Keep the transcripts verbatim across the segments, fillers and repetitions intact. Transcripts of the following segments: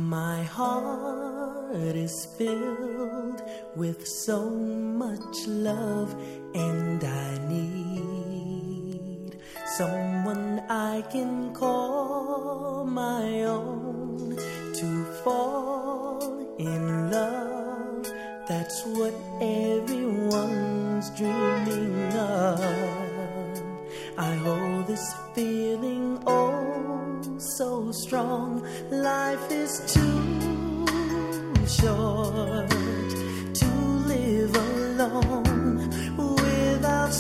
My heart is filled with so much love, and I need someone I can call my own to fall in love. That's what everyone's dreaming of. I hold this feeling oh so strong. Life is too short to live alone without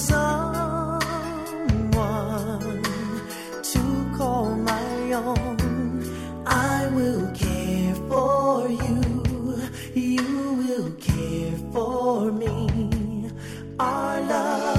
someone to call my own. I will care for you, you will care for me. Our love